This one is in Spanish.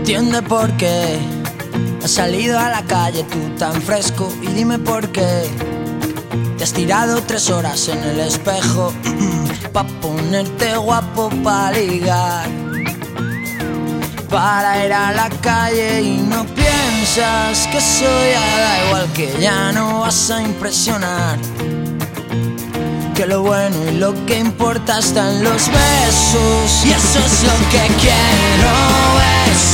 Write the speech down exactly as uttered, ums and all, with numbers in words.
entiende por qué has salido a la calle tú tan fresco. Y dime por qué te has tirado tres horas en el espejo pa' ponerte guapo, pa' ligar, para ir a la calle. Y no piensas que eso ya da igual, que ya no vas a impresionar, que lo bueno y lo que importa está en los besos. Y eso es lo que quiero, es